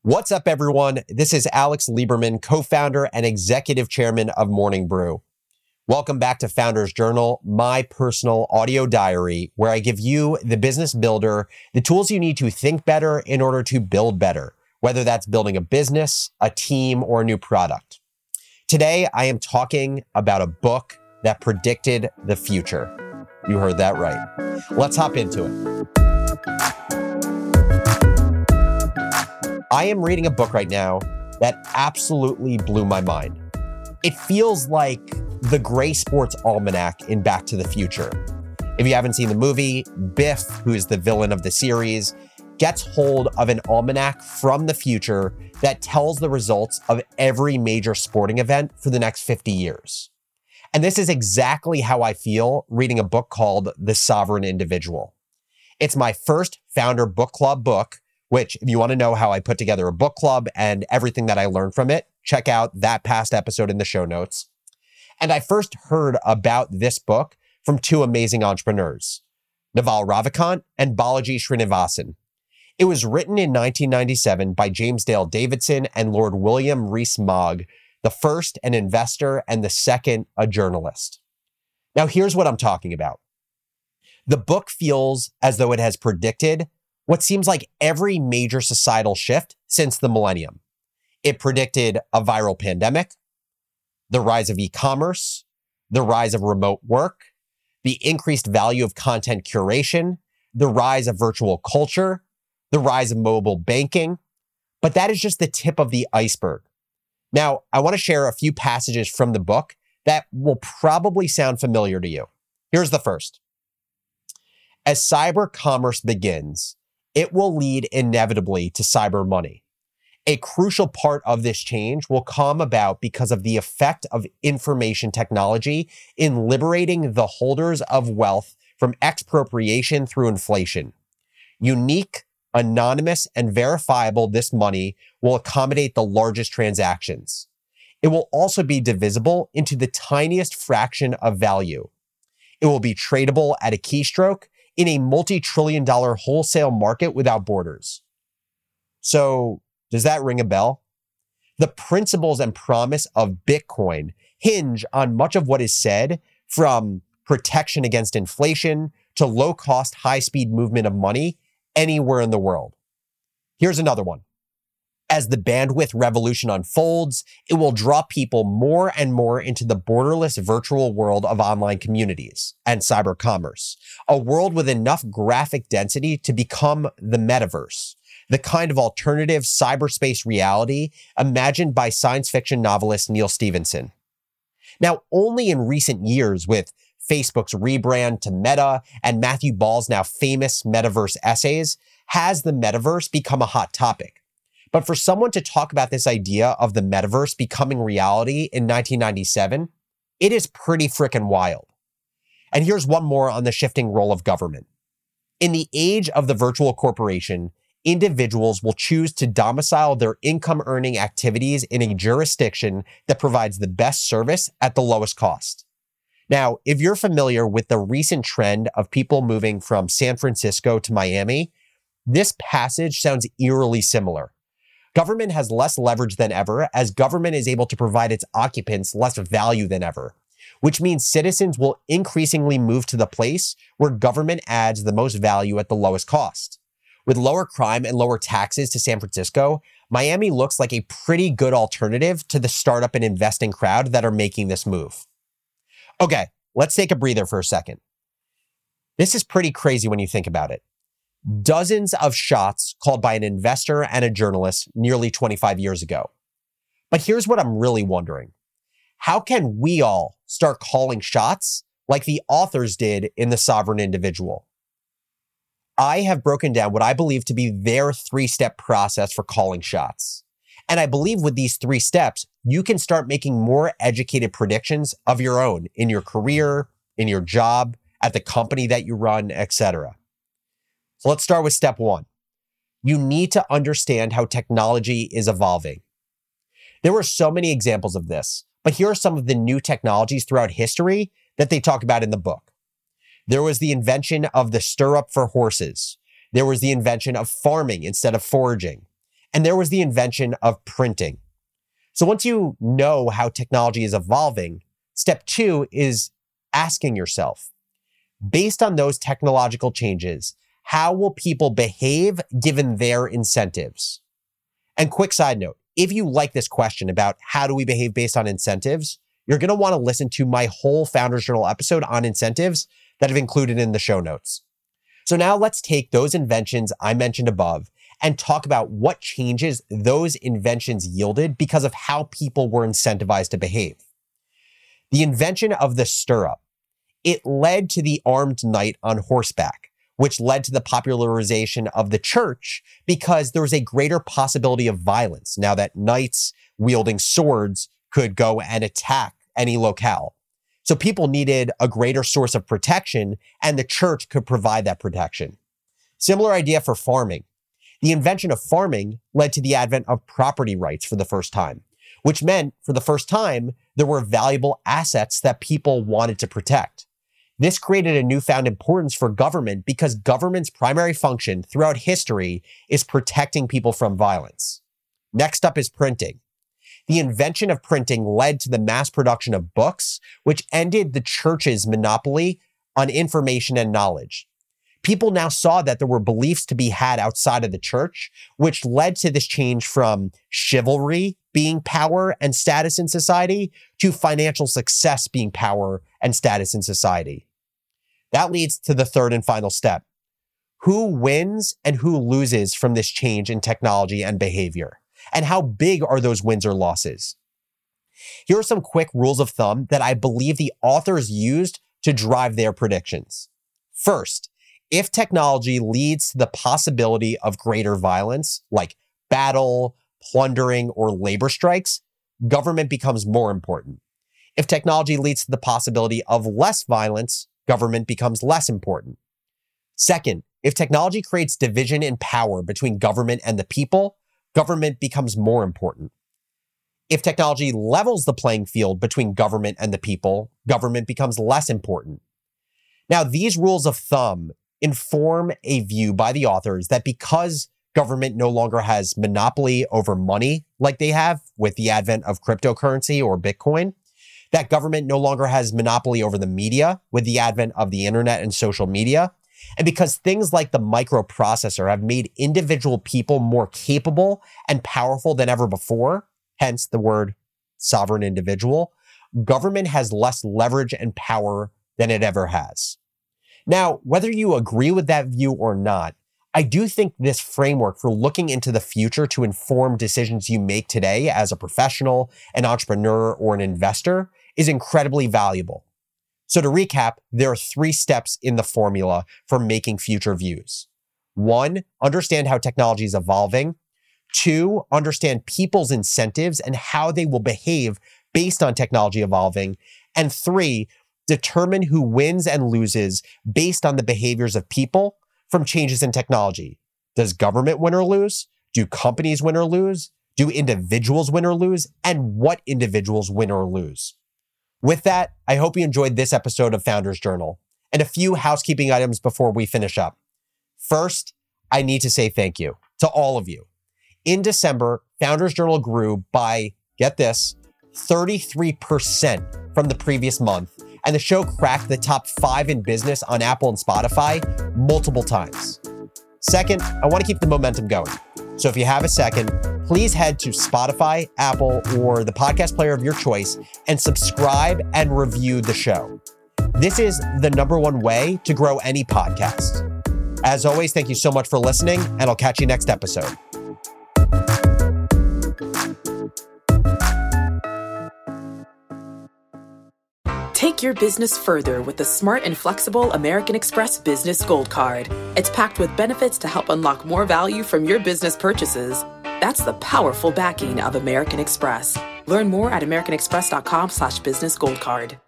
What's up, everyone? This is Alex Lieberman, co-founder and executive chairman of Morning Brew. Welcome back to Founders Journal, my personal audio diary, where I give you, the business builder, the tools you need to think better in order to build better, whether that's building a business, a team, or a new product. Today, I am talking about a book that predicted the future. You heard that right. Let's hop into it. I am reading a book right now that absolutely blew my mind. It feels like the Gray Sports Almanac in Back to the Future. If you haven't seen the movie, Biff, who's the villain of the series, gets hold of an almanac from the future that tells the results of every major sporting event for the next 50 years. And this is exactly how I feel reading a book called The Sovereign Individual. It's my first Founder Book Club book, which, if you want to know how I put together a book club and everything that I learned from it, check out that past episode in the show notes. And I first heard about this book from two amazing entrepreneurs, Naval Ravikant and Balaji Srinivasan. It was written in 1997 by James Dale Davidson and Lord William Rees-Mogg, the first an investor and the second a journalist. Now, here's what I'm talking about. The book feels as though it has predicted what seems like every major societal shift since the millennium. It predicted a viral pandemic, the rise of e-commerce, the rise of remote work, the increased value of content curation, the rise of virtual culture, the rise of mobile banking. But that is just the tip of the iceberg. Now, I want to share a few passages from the book that will probably sound familiar to you. Here's the first. As cyber commerce begins, it will lead inevitably to cyber money. A crucial part of this change will come about because of the effect of information technology in liberating the holders of wealth from expropriation through inflation. Unique, anonymous, and verifiable, this money will accommodate the largest transactions. It will also be divisible into the tiniest fraction of value. It will be tradable at a keystroke in a multi-trillion-dollar wholesale market without borders. So, does that ring a bell? The principles and promise of Bitcoin hinge on much of what is said, from protection against inflation to low-cost, high-speed movement of money anywhere in the world. Here's another one. As the bandwidth revolution unfolds, it will draw people more and more into the borderless virtual world of online communities and cyber commerce, a world with enough graphic density to become the metaverse, the kind of alternative cyberspace reality imagined by science fiction novelist Neal Stephenson. Now, only in recent years, with Facebook's rebrand to Meta and Matthew Ball's now famous metaverse essays, has the metaverse become a hot topic. But for someone to talk about this idea of the metaverse becoming reality in 1997, it is pretty freaking wild. And here's one more on the shifting role of government. In the age of the virtual corporation, individuals will choose to domicile their income-earning activities in a jurisdiction that provides the best service at the lowest cost. Now, if you're familiar with the recent trend of people moving from San Francisco to Miami, this passage sounds eerily similar. Government has less leverage than ever, as government is able to provide its occupants less value than ever, which means citizens will increasingly move to the place where government adds the most value at the lowest cost. With lower crime and lower taxes to San Francisco, Miami looks like a pretty good alternative to the startup and investing crowd that are making this move. Okay, let's take a breather for a second. This is pretty crazy when you think about it. Dozens of shots called by an investor and a journalist nearly 25 years ago. But here's what I'm really wondering. How can we all start calling shots like the authors did in The Sovereign Individual? I have broken down what I believe to be their three-step process for calling shots. And I believe with these three steps, you can start making more educated predictions of your own in your career, in your job, at the company that you run, etc. So let's start with step one. You need to understand how technology is evolving. There were so many examples of this, but here are some of the new technologies throughout history that they talk about in the book. There was the invention of the stirrup for horses. There was the invention of farming instead of foraging. And there was the invention of printing. So once you know how technology is evolving, step 2 is asking yourself, based on those technological changes, how will people behave given their incentives? And quick side note, if you like this question about how do we behave based on incentives, you're going to want to listen to my whole Founders Journal episode on incentives that I've included in the show notes. So now let's take those inventions I mentioned above and talk about what changes those inventions yielded because of how people were incentivized to behave. The invention of the stirrup, it led to the armed knight on horseback, which led to the popularization of the church because there was a greater possibility of violence now that knights wielding swords could go and attack any locale. So people needed a greater source of protection, and the church could provide that protection. Similar idea for farming. The invention of farming led to the advent of property rights for the first time, which meant for the first time, there were valuable assets that people wanted to protect. This created a newfound importance for government because government's primary function throughout history is protecting people from violence. Next up is printing. The invention of printing led to the mass production of books, which ended the church's monopoly on information and knowledge. People now saw that there were beliefs to be had outside of the church, which led to this change from chivalry being power and status in society to financial success being power and status in society. That leads to the third and final step. Who wins and who loses from this change in technology and behavior? And how big are those wins or losses? Here are some quick rules of thumb that I believe the authors used to drive their predictions. First, if technology leads to the possibility of greater violence, like battle, plundering, or labor strikes, government becomes more important. If technology leads to the possibility of less violence, government becomes less important. Second, if technology creates division in power between government and the people, government becomes more important. If technology levels the playing field between government and the people, government becomes less important. Now, these rules of thumb inform a view by the authors that because government no longer has monopoly over money like they have with the advent of cryptocurrency or Bitcoin, that government no longer has monopoly over the media with the advent of the internet and social media, and because things like the microprocessor have made individual people more capable and powerful than ever before, hence the word sovereign individual, government has less leverage and power than it ever has. Now, whether you agree with that view or not, I do think this framework for looking into the future to inform decisions you make today as a professional, an entrepreneur, or an investor is incredibly valuable. So to recap, there are 3 steps in the formula for making future views. 1, understand how technology is evolving. 2, understand people's incentives and how they will behave based on technology evolving. And 3, determine who wins and loses based on the behaviors of people from changes in technology. Does government win or lose? Do companies win or lose? Do individuals win or lose? And what individuals win or lose? With that, I hope you enjoyed this episode of Founders Journal. And a few housekeeping items before we finish up. First, I need to say thank you to all of you. In December, Founders Journal grew by, get this, 33% from the previous month, and the show cracked the top 5 in business on Apple and Spotify multiple times. Second, I want to keep the momentum going. So if you have a second, please head to Spotify, Apple, or the podcast player of your choice and subscribe and review the show. This is the #1 way to grow any podcast. As always, thank you so much for listening, and I'll catch you next episode. Take your business further with the smart and flexible American Express Business Gold Card. It's packed with benefits to help unlock more value from your business purchases. That's the powerful backing of American Express. Learn more at americanexpress.com/businessgoldcard.